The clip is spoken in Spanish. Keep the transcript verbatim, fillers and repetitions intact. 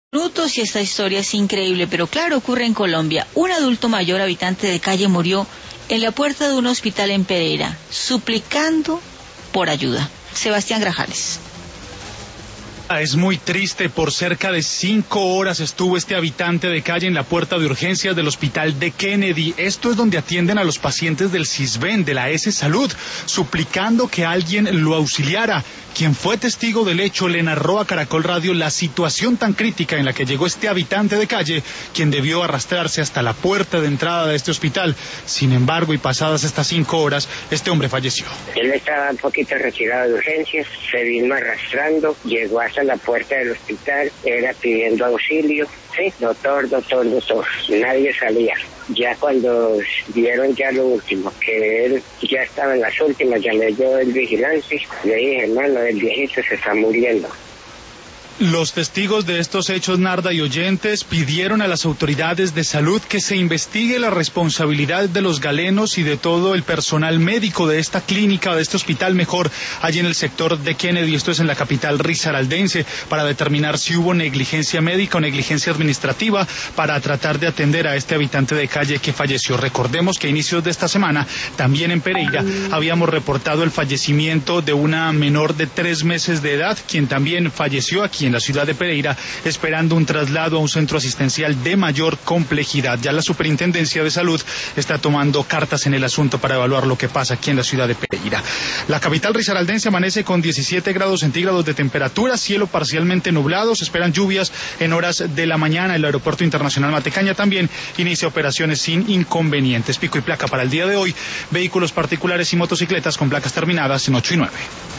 Minutos y esta historia es increíble, pero claro, ocurre en Colombia. Un adulto mayor, habitante de calle, murió en la puerta de un hospital en Pereira, suplicando por ayuda. Sebastián Grajales. Es muy triste. Por cerca de cinco horas estuvo este habitante de calle en la puerta de urgencias del hospital de Kennedy. Esto es donde atienden a los pacientes del CISBEN, de la S Salud, suplicando que alguien lo auxiliara. Quien fue testigo del hecho le narró a Caracol Radio la situación tan crítica en la que llegó este habitante de calle, quien debió arrastrarse hasta la puerta de entrada de este hospital. Sin embargo, y pasadas estas cinco horas, este hombre falleció. Él estaba un poquito retirado de urgencias, se vino arrastrando, llegó hasta la puerta del hospital, era pidiendo auxilio. Sí, doctor, doctor, doctor, nadie salía. Ya cuando vieron ya lo último, que él ya estaba en las últimas, llamé yo el vigilante, le dije, hermano, el viejito se está muriendo. Los testigos de estos hechos, Narda y oyentes, pidieron a las autoridades de salud que se investigue la responsabilidad de los galenos y de todo el personal médico de esta clínica, de este hospital mejor, allí en el sector de Kennedy, esto es en la capital risaraldense, para determinar si hubo negligencia médica o negligencia administrativa para tratar de atender a este habitante de calle que falleció. Recordemos que a inicios de esta semana, también en Pereira, habíamos reportado el fallecimiento de una menor de tres meses de edad, quien también falleció aquí en la ciudad de Pereira, esperando un traslado a un centro asistencial de mayor complejidad. Ya la Superintendencia de Salud está tomando cartas en el asunto para evaluar lo que pasa aquí en la ciudad de Pereira. La capital risaraldense amanece con diecisiete grados centígrados de temperatura, cielo parcialmente nublado, se esperan lluvias en horas de la mañana. El Aeropuerto Internacional Matecaña también inicia operaciones sin inconvenientes. Pico y placa para el día de hoy, vehículos particulares y motocicletas con placas terminadas en ocho y nueve.